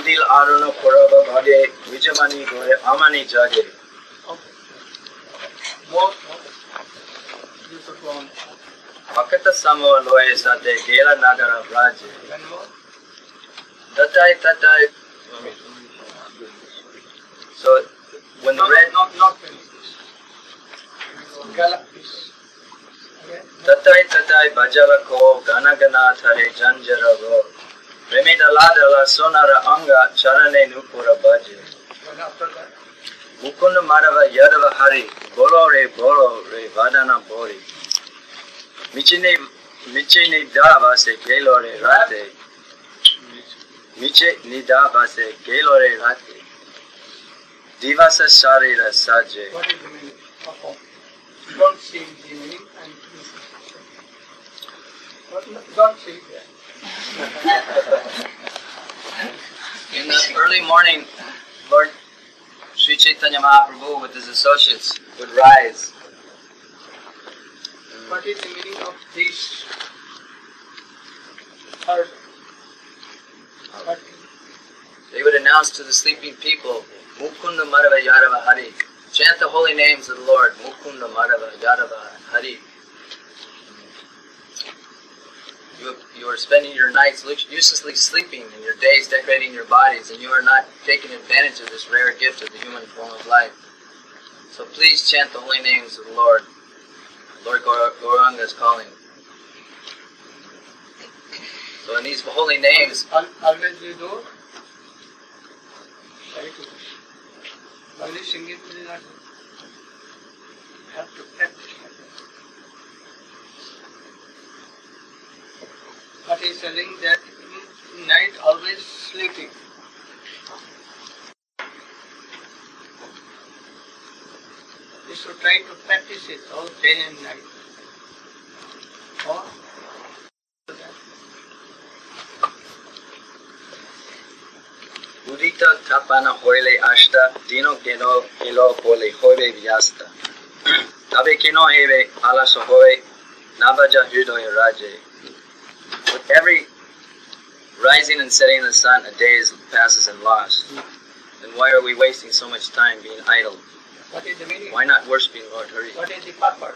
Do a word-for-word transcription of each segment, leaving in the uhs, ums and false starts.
Udil Aruna Koraba Bhage Vijamani Gore Amani Jage. More. More. Akata Samo Loe Sate Gela Nagara Braje. Tatai Tatai. So when the red not not Tatai Tatai Bajala Ko Gana Gana Thare Janjara Ro Remidala Dala Sonara Anga Charane Nupura Baje. Mukunda Madava Yadava Hari Bolo Re Bolo Re Vadana Bori Michine Michine Dava Se Gelore Rate Miche Nidava Se Gelore Rate Divasa Sarira Saje. What is the meaning of all? Don't see the meaning and don't see that. In the early morning, Lord Sri Chaitanya Mahaprabhu with his associates would rise. What is the meaning of this third? What? They would announce to the sleeping people, Mukunda Madhava Yadava Hari. Chant the holy names of the Lord. Mukunda Madhava Yadava Hari. You, you are spending your nights uselessly sleeping and your days decorating your bodies, and you are not taking advantage of this rare gift of the human form of life. So please chant the holy names of the Lord. Lord Gauranga is calling. So in these holy names, always you do. Very good. Only singing will not have to practice. But he is telling that in night always sleeping. You should try to practice it all day and night. Or Udita tapana hoile ashta, dino geno kilo hole hobe vyasta. Tabe kino heve alaso hoy, nabaja hridoya raje. With every rising and setting of the sun, a day is, passes and lost. Then why are we wasting so much time being idle? what is the meaning? Why not worshiping Lord Hari? What is the purpose?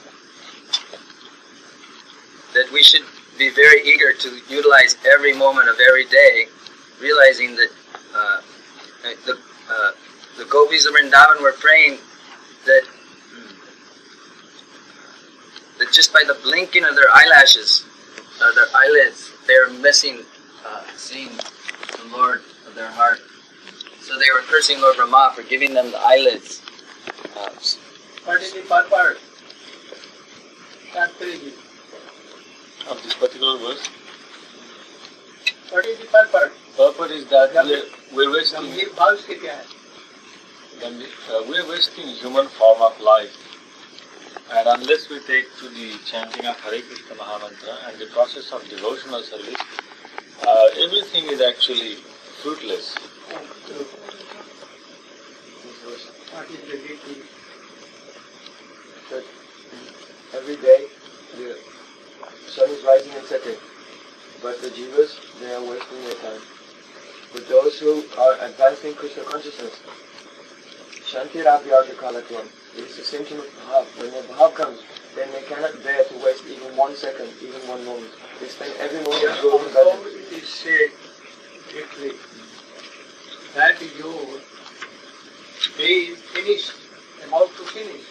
That we should be very eager to utilize every moment of every day, realizing that uh, the uh, the gopis of Vrindavan were praying that that just by the blinking of their eyelashes, or their eyelids, they are missing uh, seeing the Lord of their heart. So they were cursing Lord Brahma for giving them the eyelids. Uh, What is the purpose? Of this particular verse? What is the purpose? Purpose is that we're, we're wasting गंभीर भाव से क्या है? uh, we're wasting human form of life, and unless we take to the chanting of Hare Krishna Mahamantra and the process of devotional service, uh, everything is actually fruitless. What is the duty? That every day the sun is rising and setting, but the jivas, they are wasting their time. But those who are advancing Krishna consciousness, Shanti Rabhyartha Kalatvam, it is the same thing with Bhav. When their Bhav comes, then they cannot bear to waste even one second, even one moment. They spend every moment going to Although it is said quickly that your day is finished, about to finish.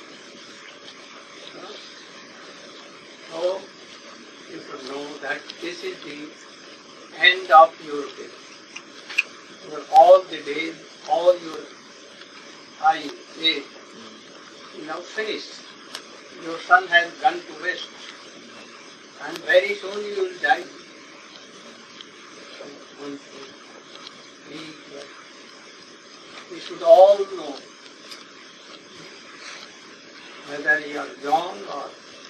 So you should know that this is the end of your day. Your all the days, all your high days, now finished. Your son has gone to rest, and very soon you will die. So one thing, we, we should all know whether you are young or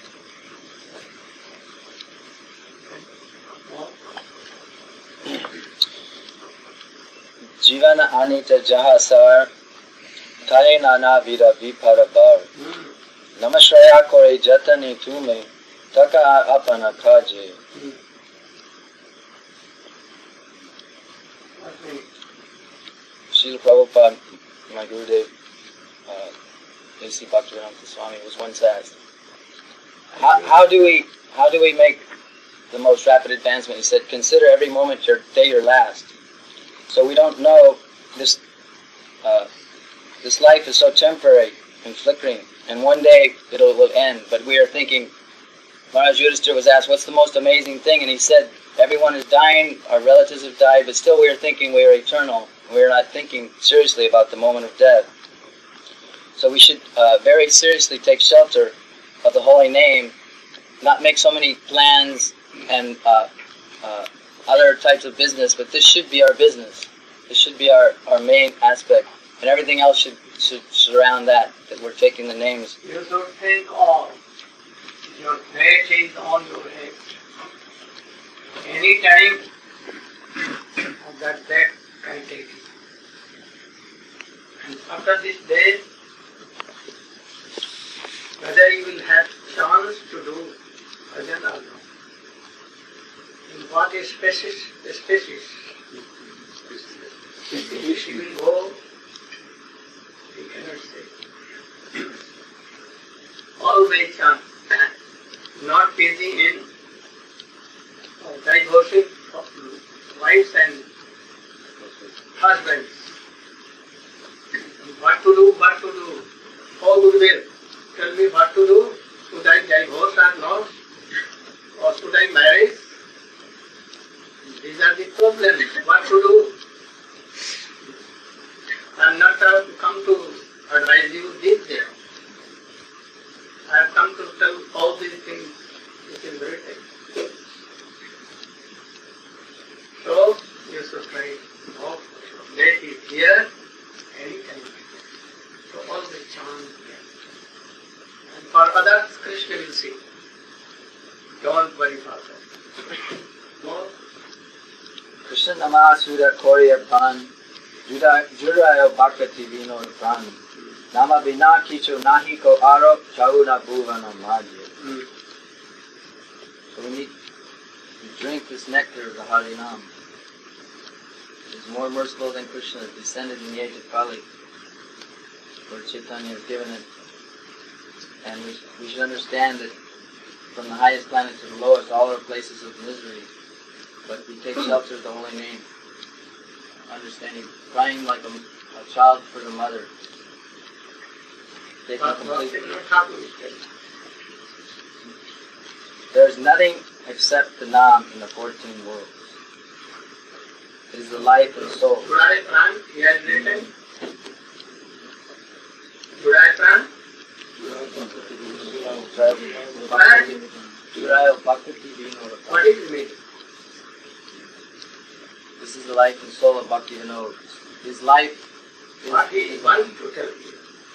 Jivana anita jahasar, tae nana vira viparabar. Namashraya kore jatani tume, taka apana kaje. Srila Prabhupada, my Gurudev, uh, A C Bhaktivedanta Swami, was once asked, how, how do we how do we make the most rapid advancement? He said, consider every moment your day your last. So we don't know this. Uh, this life is so temporary and flickering, and one day it will end. But we are thinking. Maharaj Yudhishthira was asked, what's the most amazing thing? And he said, everyone is dying, our relatives have died, but still we are thinking we are eternal. We are not thinking seriously about the moment of death. So we should uh, very seriously take shelter of the holy name, not make so many plans and uh, uh, other types of business, but this should be our business. This should be our, our main aspect, and everything else should, should surround that, that we're taking the names. You should think all. Your fate is on your head. Any time of that fate can take it. And after this day, whether you will have chance to do bhajan or not, in what species, species, which you will go, you cannot say. Always chance. Not busy in uh, divorcing wives and husbands. What to do, what to do. Oh Gurudev, tell me what to do. Should I divorce or not? Or should I marry? These are the problems. What to do? I am not uh, come to advise you this day. I have come to tell all these things which is written. So, you should try. Oh, death is here, anytime. So, always chant. And for others, Krishna will see. Don't worry for them. No? Krishna Namasura Korya Pan, Jurayo Bhakti Vino Pran. Nama Bina Kicho Nahiko Aro Chauna Bhuvana Madhya. So we need to drink this nectar of the Harinam. It is more merciful than Krishna, descended in the age of Kali. Lord Chaitanya has given it. And we, we should understand that from the highest planet to the lowest, all are places of misery. But we take shelter of the holy name. Understanding, crying like a, a child for the mother. Taking complete. There is nothing except the Nam in the fourteen worlds. It is the life of the soul. Judai Pran, he has written. Judai Pran. What is it mean? This is the life and soul of Bhakti Vinod. His life is what he wants to tell you.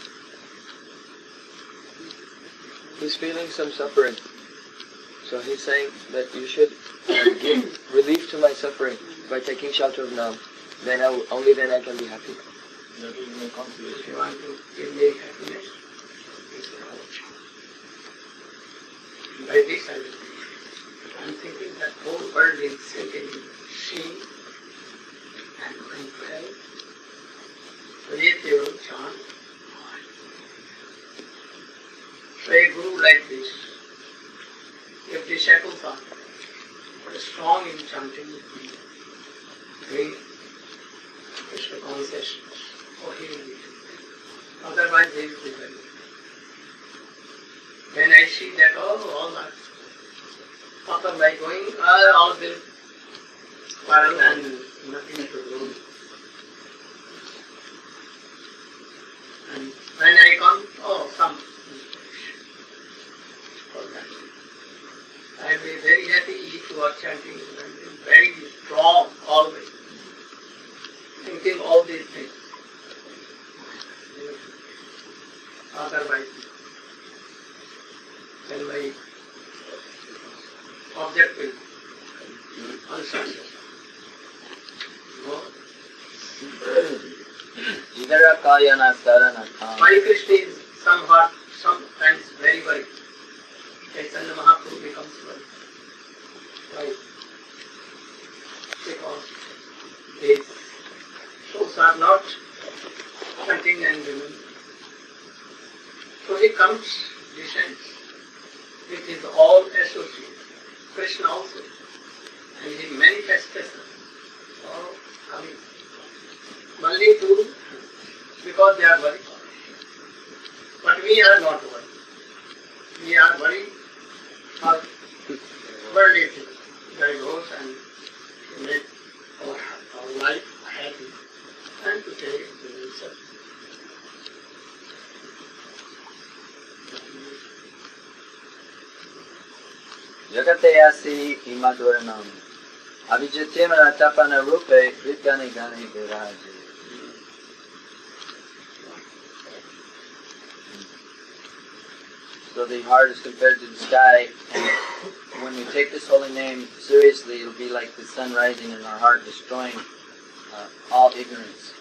He's feeling some suffering. So he's saying that you should uh, give relief to my suffering by taking shelter of Nam. Then I w- only then I can be happy. That is my consolation. If you want to give me happiness, by this I will. I'm thinking that whole world is sinking in shame and going to hell. So if you chant, so a guru like this, if disciples are strong in chanting, doing Krishna consciousness, or he will be. Otherwise they will be very. When I see that all, all that, after my going, uh, all will quarrel and nothing to do. And when I come, oh, some. I will be very happy if you are chanting and very strong always, thinking all these things. Otherwise, then my object will be unsuccessful. No? My Krishna is somewhat, sometimes very worried. Chaitanya Mahaprabhu becomes worried. Why? Because these souls are not chanting and women. So he comes, descends with his all associates, Krishna also, and he manifests all coming. Only to, because they are worried. But we are not worried. We are worried for worldly things, divorce and to make our, our life happy and to take the result. Jagate asi imaduranam abhijatim ratapana rupe vidgani gani viraji. So the heart is compared to the sky, and when we take this holy name seriously, it'll be like the sun rising in our heart, destroying uh, all ignorance.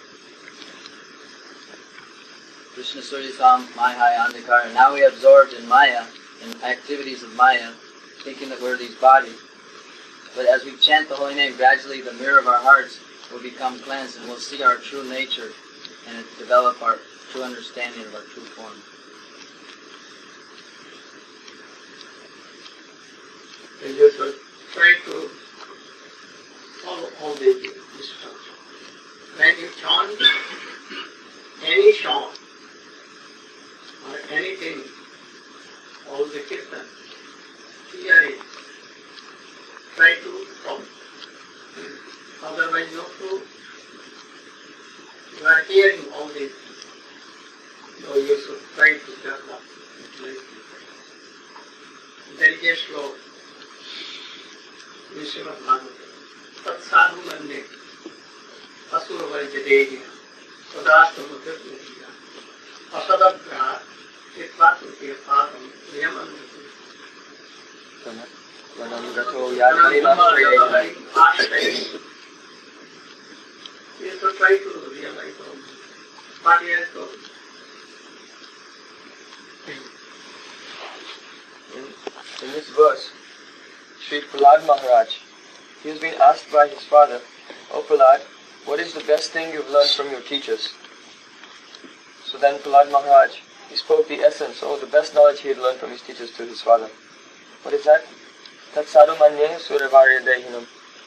Krishna Suryasam Maya Andhikara. Now we are absorbed in Maya, in activities of Maya, thinking that we're these bodies. But as we chant the holy name, gradually the mirror of our hearts will become cleansed, and we'll see our true nature and develop our true understanding of our true form. And you should try to follow all the instructions. When you chant any song or anything, all the kirtan, hear it. Try to follow. Otherwise you have to, you are hearing all these things. So you should try to develop it. There is a slow. Vishnu Bhagavata. Tat sadhu mande asura varjadehi sadasta mudhyatmatiya asadabhya itvatmatiya padam niyamandati. Vanam gato yadhari ashtayi. You should try to realize all this. But he has told. In, in this verse, Sri Prahlad Maharaj, he has been asked by his father, "Oh Prahlad, what is the best thing you've learned from your teachers?" So then Prahlad Maharaj, he spoke the essence, or the best knowledge he had learned from his teachers to his father. What is that? Tat sadhu manye suravarya dehinam.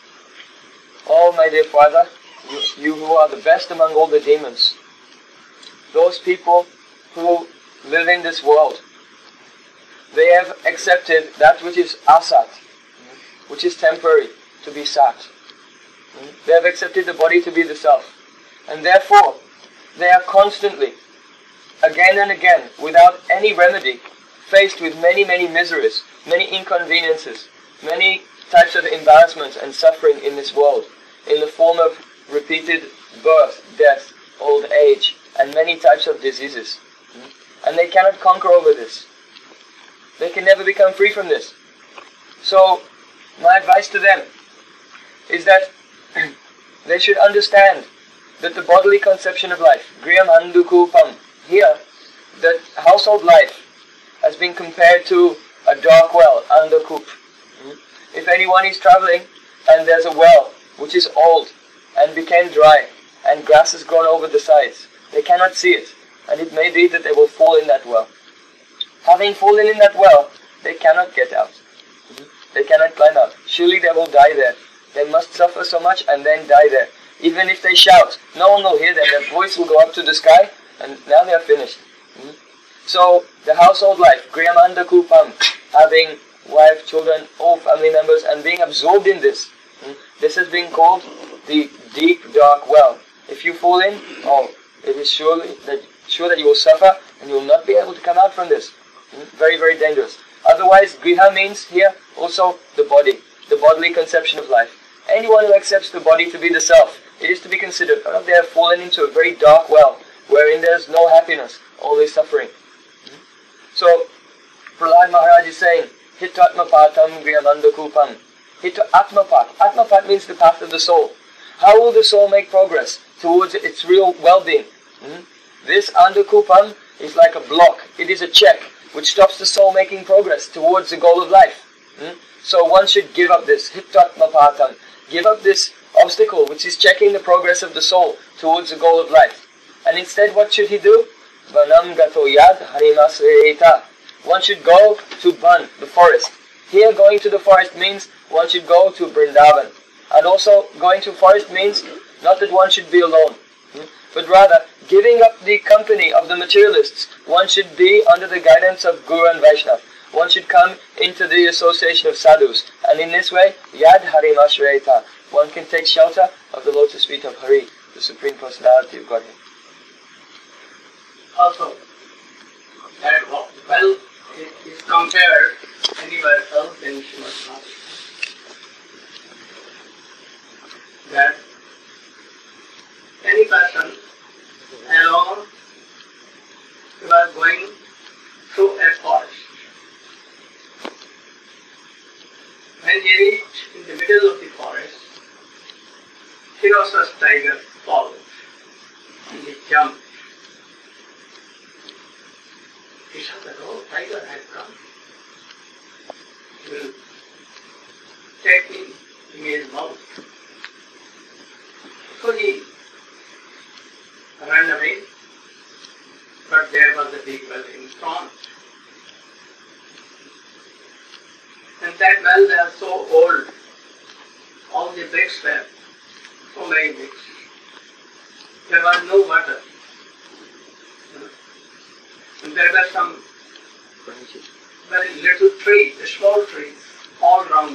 Oh my dear father, you, you who are the best among all the demons, those people who live in this world, they have accepted that which is asat, which is temporary, to be sat. They have accepted the body to be the self. And therefore, they are constantly, again and again, without any remedy, faced with many, many miseries, many inconveniences, many types of embarrassments and suffering in this world, in the form of repeated birth, death, old age, and many types of diseases. And they cannot conquer over this. They can never become free from this. So, my advice to them is that they should understand that the bodily conception of life, griyam andukupam, here, that household life has been compared to a dark well, andakup. If anyone is traveling and there's a well which is old and became dry and grass has grown over the sides, they cannot see it, and it may be that they will fall in that well. Having fallen in that well, they cannot get out. They cannot climb out. Surely they will die there. They must suffer so much and then die there. Even if they shout, no one will hear them. Their voice will go up to the sky, and now they are finished. Mm-hmm. So, the household life, griyamanda kupam, having wife, children, all family members, and being absorbed in this. Mm-hmm. This has been called the deep, dark well. If you fall in, oh, it is surely that sure that you will suffer, and you will not be able to come out from this. Mm-hmm. Very, very dangerous. Otherwise, griha means here also the body, the bodily conception of life. Anyone who accepts the body to be the self, it is to be considered, oh, they have fallen into a very dark well, wherein there is no happiness, only suffering. So, Prahlad Maharaj is saying, Hitatmapatam griyamandakupam. Hita atmapat. Atmapat means the path of the soul. How will the soul make progress towards its real well-being? Hmm? This andakupam is like a block. It is a check which stops the soul making progress towards the goal of life. Hmm? So one should give up this, hitatmapatam, give up this obstacle which is checking the progress of the soul towards the goal of life. And instead, what should he do? Vanam gato yad harimasreta. One should go to Ban, the forest. Here, going to the forest means one should go to Vrindavan. And also, going to forest means not that one should be alone, but rather, giving up the company of the materialists, one should be under the guidance of Guru and Vaishnava. One should come into the association of sadhus. And in this way, Yad Harimashreta, one can take shelter of the lotus feet of Hari, the Supreme Personality of Godhead. Also, that well is compared anywhere else in Srimad Bhagavatam. That any person alone who was going through a forest, when he reached in the middle of the forest, ferocious tiger followed and he jumped. He saw that, oh, tiger had come. He will take me in his mouth. So he ran away, but there was a big well in front. And that well was so old, all the bricks were so many bricks. There was no water. And there were some very little trees, small trees, all round.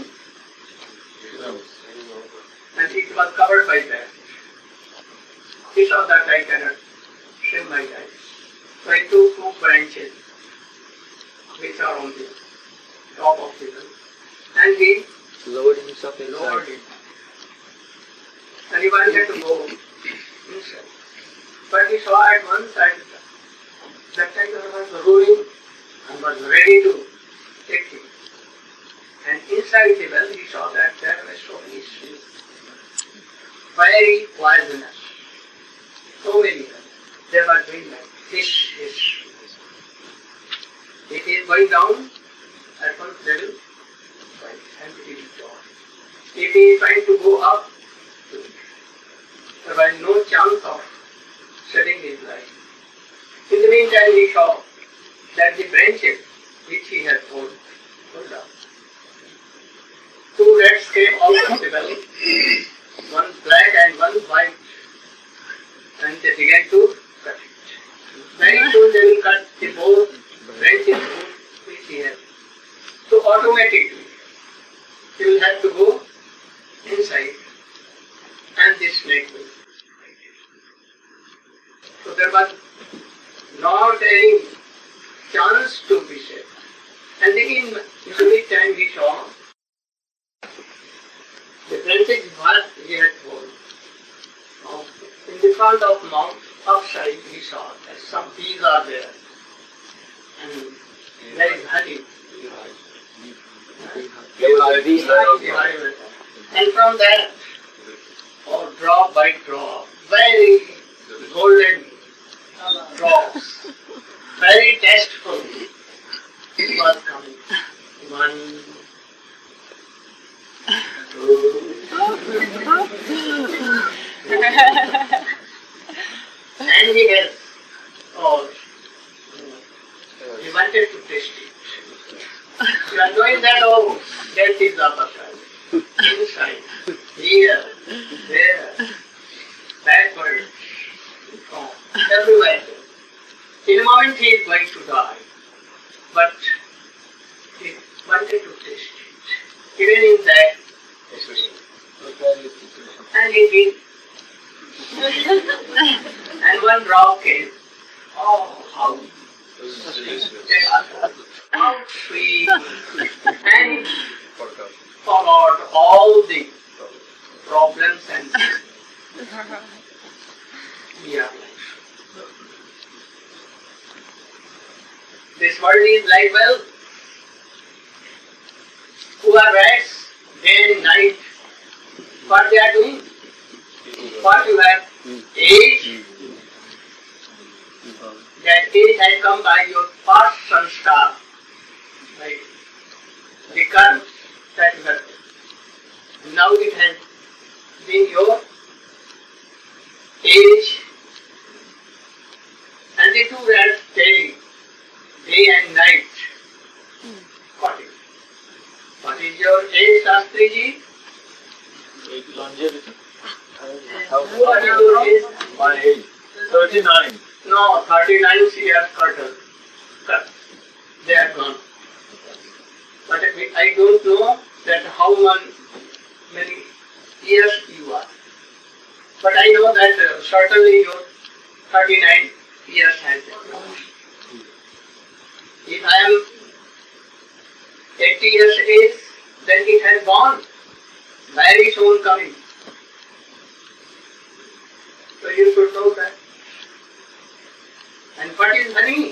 And it was covered by that. He saw that I cannot swim my life. So I took two branches which are on the top of the well. And he Lowered himself inside. lowered it. And he wanted to go inside. But he saw at one side that tiger was roaring and was ready to take him. And inside the well he saw that there were so many snakes, very poisonous. So many of them. They were doing like hiss, hiss. It is going down at one level, and it is down. If he is trying to go up, there was no chance of saving his life. In the meantime, he saw that the branches which he had pulled, pulled down. Two rats came out of the belly, one black and one white, and they began to cut it. Very soon they will cut the both branches which he had. So automatically, he will have to go inside, and this snake will. So there was not any chance to be saved. And then in the meantime he saw the branches what he had pulled. In the front of mount, outside he saw that some bees are there. And very honey. And from that, oh, drop by drop, very golden drops, very tasteful, it was coming. One, two, and he had, oh, he wanted to taste it. You are knowing that, oh, that is the upper side, inside, here, there, backward, front, everywhere. In a moment he is going to die, but he wanted to taste it, even in that state. And he did. And one drop came. Oh, how how sweet. And forgot all the problems and yeah. This world is like, well, who are rats, day and night, what they are doing? What you have? Age. That age has come by your past sanskar, right? The karma that you have. Now it has been your age they too were telling day and night. What is, what is your age, Shastri ji? Longevity. What is your age? My age. thirty-nine. No, thirty-nine years curtain. Cut. They are gone. But I don't know that how many, many years you are. But I know that uh, certainly your thirty-nine years has gone. If I am eighty years age, then it has gone. Very soon coming. So you should know that. And what is honey?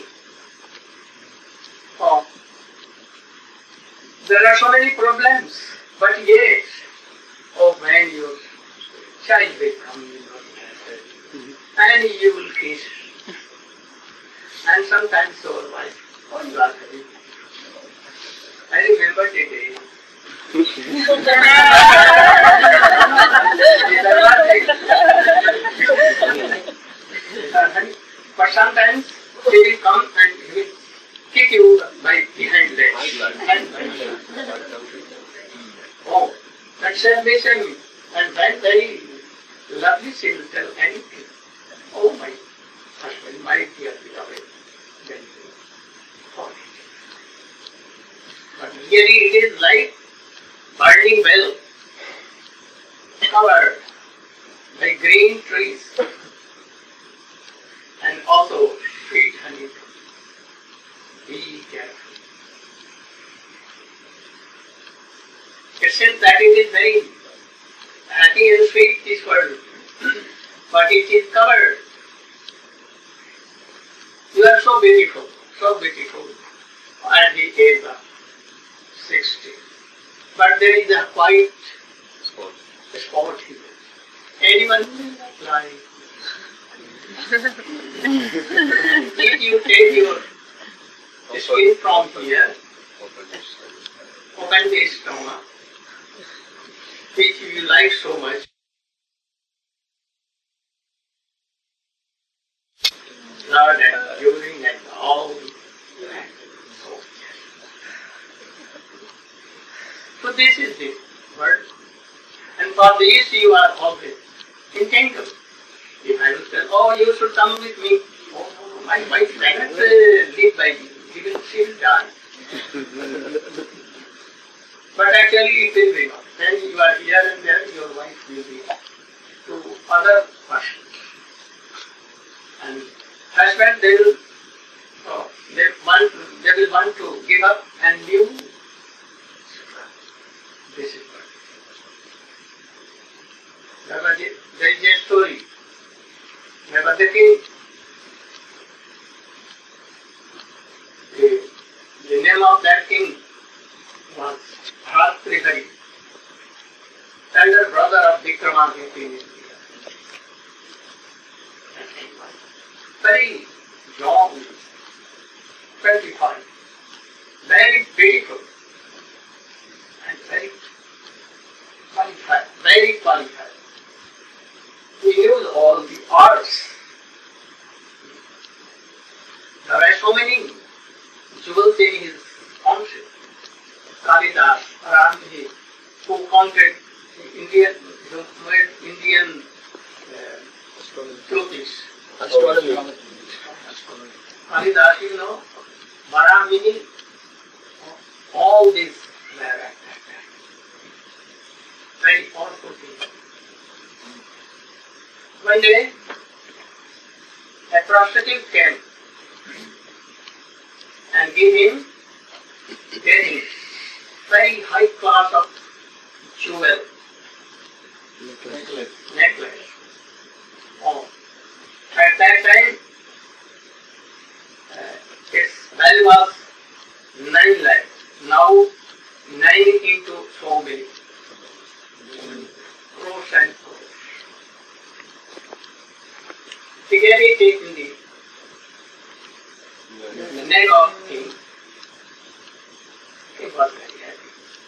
Oh, there are so many problems, but yet, oh, when your child will come in your life, and you will kiss, and sometimes your wife, oh, you are happy. I remember the day. But sometimes he will come and he will kick you by behind legs. Oh, that salvation, and when very lovely she will tell anything. Oh my husband, my dear beloved, then oh. But really it is like burning well, covered by green trees, and also sweet honey. Be careful. It seems that it is very happy and sweet, this world, but it is covered. You are so beautiful, so beautiful at the age of sixty. But there is a quiet spot here. Anyone like? If you take your skin from here, open the stomach, which you like so much. Blood and urine and all. So this is the word. And for this you are always entangled. If I will tell, oh, you should come with me. Oh, no, my wife cannot uh, live by me. She will, she will die. But actually it will be not. When you are here and there, your wife will be to other persons. And husband, they will, oh, they want, they will want to give up and live. This is what. There was a, there is a story. There was a king. The, the name of that king was Bhartrihari, elder brother of Vikramaditya in India. Very young, twenty-five, very beautiful, and very qualified, very qualified. He knew all the arts. There are so many jewels in his conscience. Kalidas, Ramji, who conquered Indian, who made Indian uh, Jyotish. Astronomy. Kalidas, you know, Varamini, all these were at that time. Very powerful things. One day, a prostitute came and gave him very, very high class of jewel, Necklace. necklace. Oh. At that time, uh, its value was nine lakhs. Now, nine into so many. Crores and crores. He gave it in the, the neck of him. He was very happy.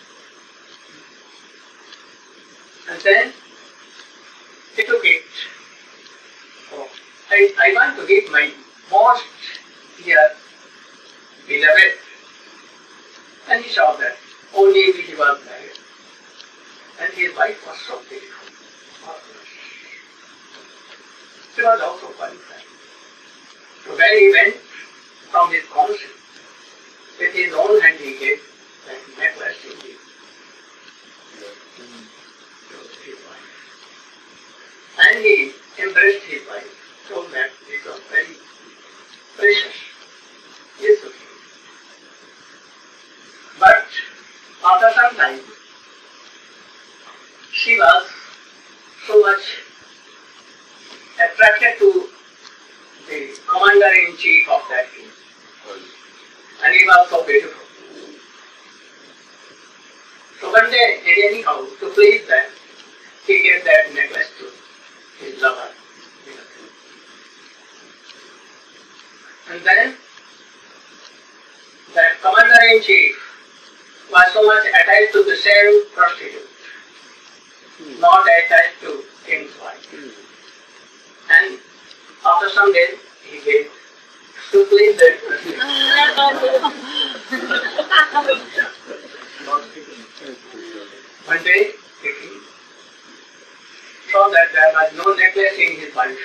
And then he took it. Oh, I, I want to give my most here, beloved. And he saw that only he was married. And his wife was so beautiful. She was also qualified. So when he went from his council, with his own hand he gave that necklace to his wife. And he embraced his wife, told that it was very precious. Yes, okay. But after some time, she was so much attracted to the commander-in-chief of that king. And he was so beautiful. So one day, anyhow, to please them, he gave that necklace to his lover. And then, that commander-in-chief was so much attached to the same prostitute, not attached to king's wife. And after some days, he gave to please that prostitute. One day, the king saw that there was no necklace in his wife.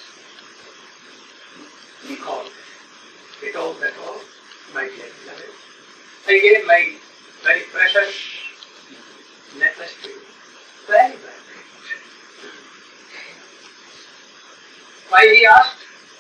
He called. He told that, oh, my dear beloved, I gave my very precious necklace to you. Very, very precious. Why, he asked.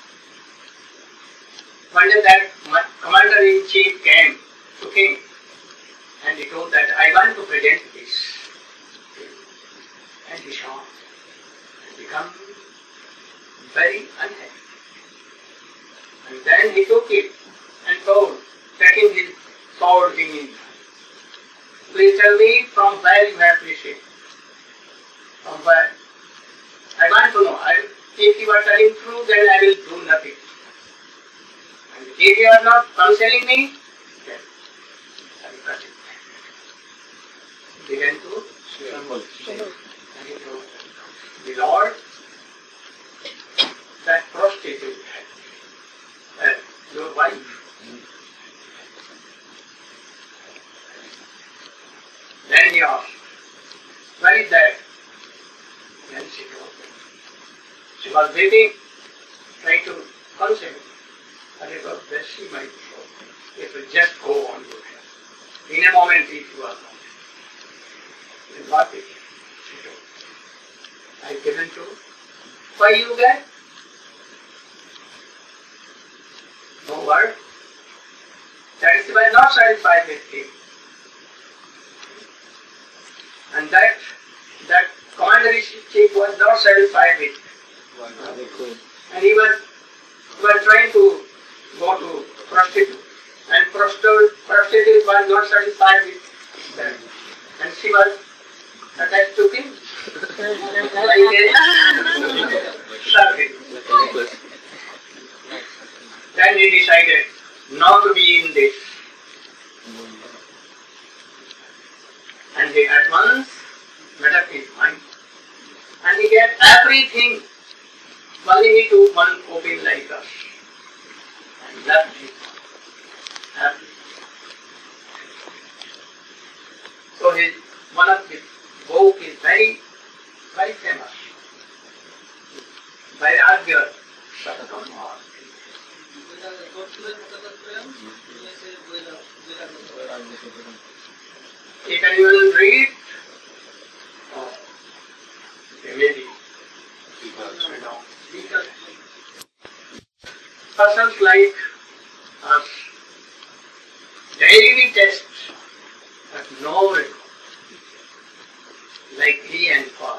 One day that commander-in-chief came to king and he told that I want to present this. And he saw and become very unhappy. And then he took it and told, taking his sword in his hand, please tell me from where you have received. From where? I want to know. I, if you are telling truth, then I will do nothing. And if you are not counseling me, then I will cut it. He began to tremble. And he told, the Lord, that prostitute, uh, your wife, then he asked, where is that? Then she told him. She was waiting, trying to console him. And he thought, that she might show. It will just go on your head. In a moment, if you are not. Then what is it? She told. I have given to. Why you get? No word. That is why not satisfied with him. And that that commander-in-chief was not satisfied with it. And he was, was trying to go to prostitute. And prostitute, prostitute was not satisfied with that. And she was attached to him. Like a servant. Then he decided not to be in this. And he at once made up his mind. And he gave everything only to one open like us. And left his happy. So his, one of his book is very, very famous. Vairagya Satakam. If anyone read, oh, maybe persons like us daily test but no record, like he and fire.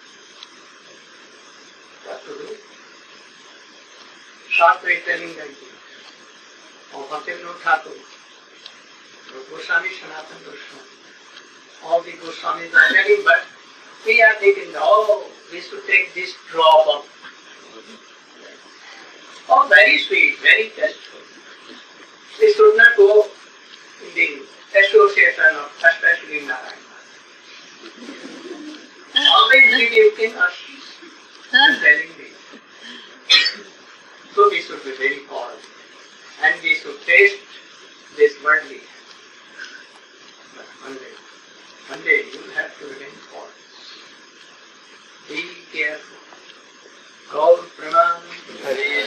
What to do? Short way telling like this. Or Bhaktivinoda Thakur, Goswami, Sanatana Goswami. All the Goswamis are telling, but we are thinking, oh, we should take this drop of. Oh, very sweet, very tasteful. We should not go in the association of, especially Narayana. Always rebuking us and telling me. So we should be very positive. And and we should taste this worldly. But one day, one day you will have to remain for it. Be careful. Gaur Praman.